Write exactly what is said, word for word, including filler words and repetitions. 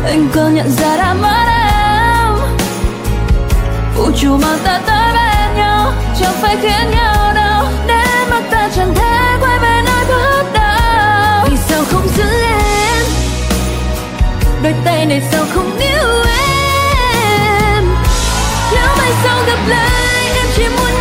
Anh có nhận ra đã mất em. Vũ trụ mang ta tới bên nhau, chẳng phải khiến nhau đau đến mức ta chẳng thể quay về nơi bắt đầu. Vì sao không giữ em, đôi tay này sao không níu em. Nếu mai sau gặp lại em chỉ muốn